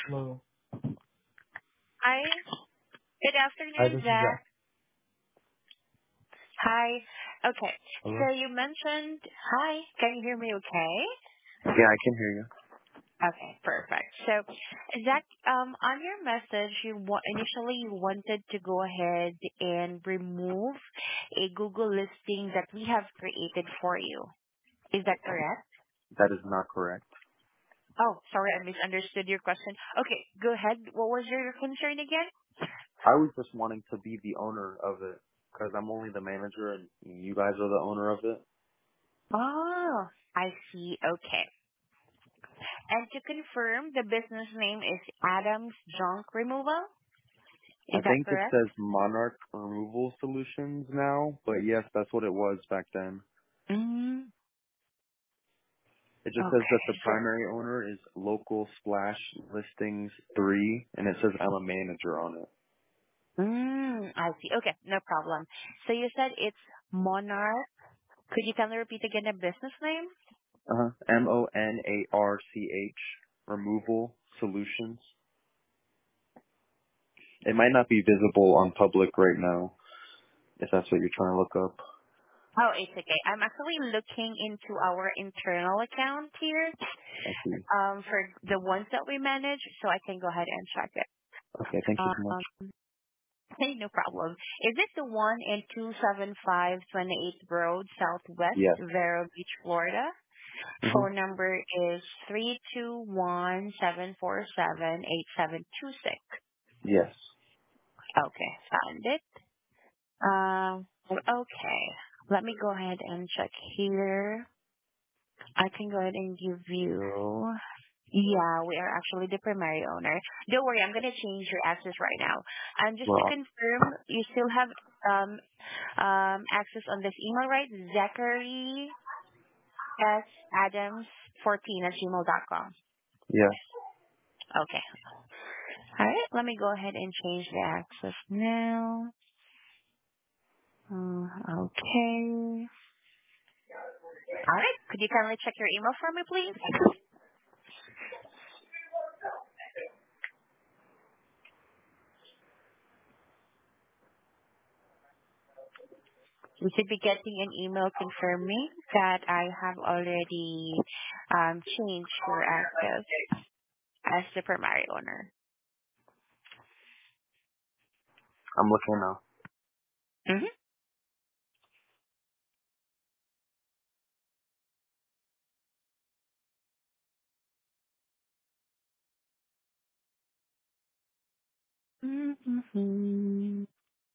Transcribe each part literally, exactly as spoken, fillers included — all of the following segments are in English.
Hello. Hi. Good Hi, afternoon, this is Zach. Zach. Hi. Okay. Hello. So you mentioned, hi, can you hear me okay? Yeah, I can hear you. Okay, perfect. So, Zach, um, on your message, you wa- initially you wanted to go ahead and remove a Google listing that we have created for you. Is that correct? That is not correct. Oh, sorry, I misunderstood your question. Okay, go ahead. What was your concern again? I was just wanting to be the owner of it because I'm only the manager and you guys are the owner of it. Oh, I see. Okay. And to confirm, the business name is Adams Junk Removal. I Is that think it correct? says Monarch Removal Solutions now, but yes, that's what it was back then. Mm, It just says okay. that the So, primary owner is Local Splash Listings three, and it says I'm a manager on it. mm, I see. Okay, no problem. So you said it's Monarch. Could you kindly repeat again the business name? Uh-huh. M O N A R C H Removal Solutions. It might not be visible on public right now, if that's what you're trying to look up. Oh, it's okay. I'm actually looking into our internal account here I see. um, for the ones that we manage, so I can go ahead and check it. Okay, thank you so much. Um, hey, no problem. Is it the one in two seven five twenty-eighth Road, Southwest, Yes. Vero Beach, Florida? Mhm. Phone number is three two one seven four seven eight seven two six. Yes. Okay, found it. Um, okay. Let me go ahead and check here. I can go ahead and give you. Yeah, we are actually the primary owner. Don't worry, I'm gonna change your access right now. And just to Well, confirm, you still have um um access on this email, right? Zachary S Adams fourteen at gmail dot com. yes. Okay. All right. Let me go ahead and change the access now. Uh, okay. All right. Could you kindly check your email for me, please? You should be getting an email confirming that I have already um, changed your access as the primary owner. I'm looking now. Mm-hmm. Mm-hmm.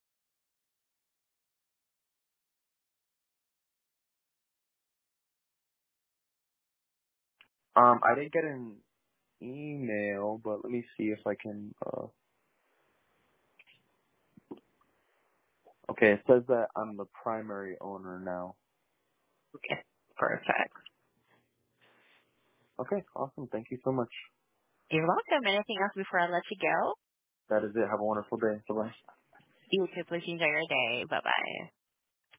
Um, I didn't get an email, but let me see if I can. Uh, okay, it says that I'm the primary owner now. Okay. Perfect. Okay, awesome. Thank you so much. You're welcome. Anything else before I let you go? That is it. Have a wonderful day. Bye bye. You too. Please enjoy your day. Bye bye.